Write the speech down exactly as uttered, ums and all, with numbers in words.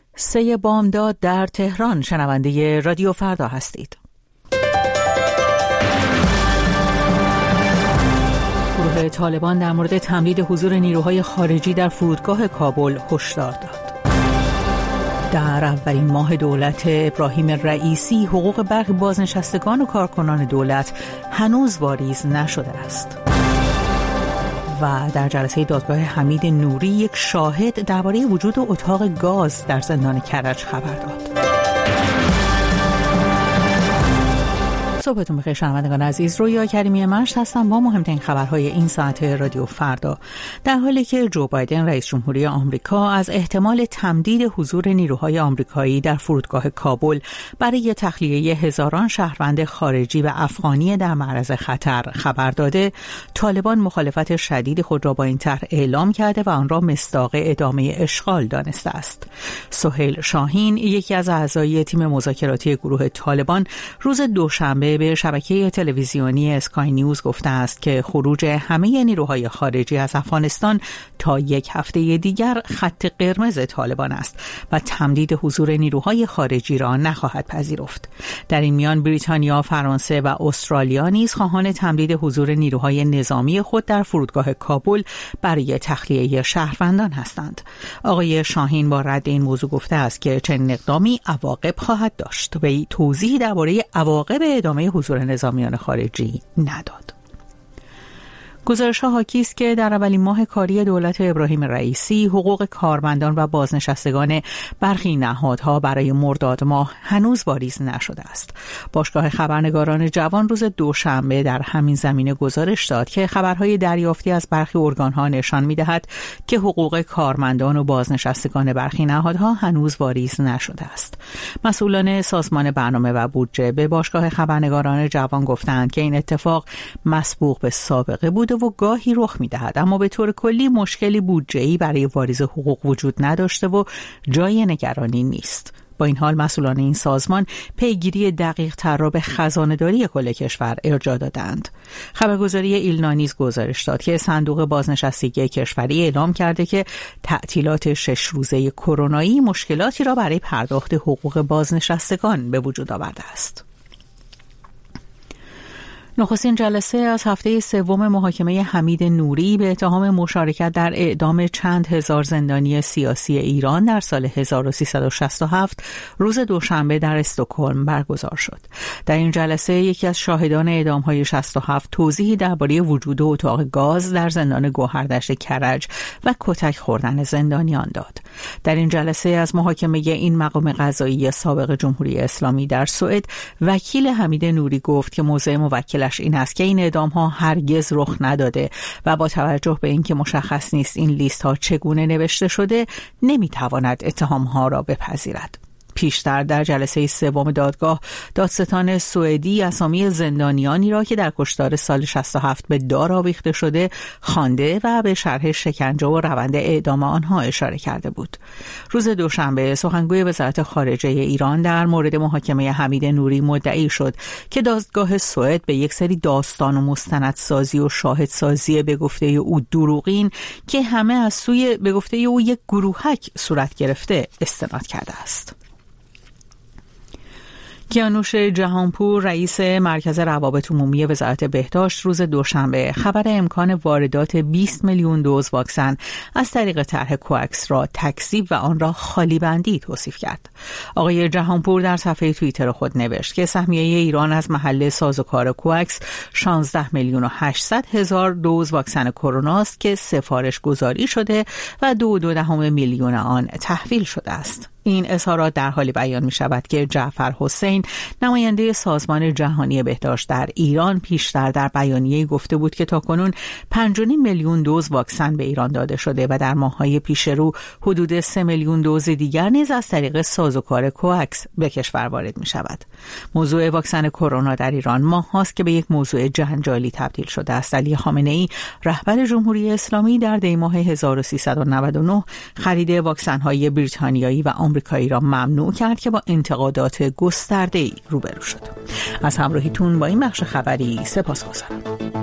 سه بامداد در تهران. شنونده رادیو فردا هستید. گروه طالبان در مورد تمدید حضور نیروهای خارجی در فرودگاه کابل هشدار داد. در اولین ماه دولت ابراهیم رئیسی حقوق برخی بازنشستگان و کارکنان دولت هنوز واریز نشده است. و در جلسه دادگاه حمید نوری یک شاهد درباره وجود اتاق گاز در زندان کرج خبر داد. صبحتون بخیر شنوندگان عزیز، رویا کریمی مشت هستم با مهمترین خبرهای این ساعت رادیو فردا. در حالی که جو بایدن رئیس جمهوری آمریکا از احتمال تمدید حضور نیروهای آمریکایی در فرودگاه کابل برای تخلیه هزاران شهروند خارجی و افغانی در معرض خطر خبر داده، طالبان مخالفت شدید خود را با این طرح اعلام کرده و آن را مصداق ادامه اشغال دانسته است. سهیل شاهین، یکی از اعضای تیم مذاکراتی گروه طالبان، روز دوشنبه به شبکه تلویزیونی اسکای نیوز گفته است که خروج همه نیروهای خارجی از افغانستان تا یک هفته دیگر خط قرمز طالبان است و تمدید حضور نیروهای خارجی را نخواهد پذیرفت. در این میان بریتانیا، فرانسه و استرالیا نیز خواهان تمدید حضور نیروهای نظامی خود در فرودگاه کابل برای تخلیه شهروندان هستند. آقای شاهین با رد این موضوع گفته است که چنین اقدامی عواقب خواهد داشت و توضیحی درباره عواقب ادامه حضور نظامیان خارجی نداد. گزارش‌ها حاکی است که در اولین ماه کاری دولت ابراهیم رئیسی حقوق کارمندان و بازنشستگان برخی نهادها برای مرداد ماه هنوز واریز نشده است. باشگاه خبرنگاران جوان روز دوشنبه در همین زمینه گزارش داد که خبرهای دریافتی از برخی ارگان‌ها نشان می‌دهد که حقوق کارمندان و بازنشستگان برخی نهادها هنوز واریز نشده است. مسئولان سازمان برنامه و بودجه به باشگاه خبرنگاران جوان گفتند که این اتفاق مسبوق به سابقه بود و گاهی رخ می‌دهد، اما به طور کلی مشکلی بودجه‌ای برای واریز حقوق وجود نداشته و جای نگرانی نیست. با این حال مسئولان این سازمان پیگیری دقیق تر را به خزانه‌داری کل کشور ارجاع دادند. خبرگزاری ایلنا نیز گزارش داد که صندوق بازنشستگی کشوری اعلام کرده که تعطیلات شش روزه کرونایی مشکلاتی را برای پرداخت حقوق بازنشستگان به وجود آورده است. نخستین جلسه از هفته سوم محاکمه حمید نوری به اتهام مشارکت در اعدام چند هزار زندانی سیاسی ایران در سال هزار و سیصد و شصت و هفت روز دوشنبه در استکهلم برگزار شد. در این جلسه یکی از شاهدان اعدام‌های شصت و هفت توضیحی درباره وجود اتاق گاز در زندان گوهردشت کرج و کتک خوردن زندانیان داد. در این جلسه از محاکمه این مقام قضایی سابق جمهوری اسلامی در سوئد، وکیل حمید نوری گفت که موضع موکل این است که این اعدام‌ها هرگز رخ نداده و با توجه به اینکه مشخص نیست این لیست‌ها چگونه نوشته شده نمی‌تواند اتهام‌ها را بپذیرد. پیشتر در جلسه سوم دادگاه، دادستان سوئدی اسامی زندانیانی را که در کشتار سال شصت و هفت به دار آویخته شده خوانده و به شرح شکنجه و روند اعدام آنها اشاره کرده بود. روز دوشنبه سخنگوی وزارت خارجه ایران در مورد محاکمه حمید نوری مدعی شد که دادگاه سوئد به یک سری داستان و مستندسازی و شاهدسازی به گفته او دروغین که همه از سوی به گفته او یک گروهک صورت گرفته استناد کرده است. کیانوش جهانپور، رئیس مرکز روابط عمومی وزارت بهداشت، روز دوشنبه خبر امکان واردات بیست میلیون دوز واکسن از طریق طرح کوکس را تکذیب و آن را خالی بندی توصیف کرد. آقای جهانپور در صفحه توییتر خود نوشت که سهمیه ایران از محل سازوکار کوکس شانزده میلیون و هشتصد هزار دوز واکسن کرونا است که سفارش گذاری شده و دو دو دهم میلیون آن تحویل شده است. این اظهارات در حالی بیان می شود که جعفر حسین، نماینده سازمان جهانی بهداشت در ایران، پیشتر در بیانیه‌ای گفته بود که تاکنون پنج و نیم میلیون دوز واکسن به ایران داده شده و در ماه‌های پیش رو حدود سه میلیون دوز دیگر نیز از طریق سازوکار کوکس به کشور وارد می شود. موضوع واکسن کرونا در ایران ماه‌هاست که به یک موضوع جنجالی تبدیل شده است. علی خامنه‌ای، رهبر جمهوری اسلامی، در دی ماه هزار و سیصد و نود و نه خرید واکسن‌های بریتانیایی و آمریکایی را ممنوع کرد که با انتقادات گسترده‌ای روبرو شد. از همراهیتون با این بخش خبری سپاسگزارم.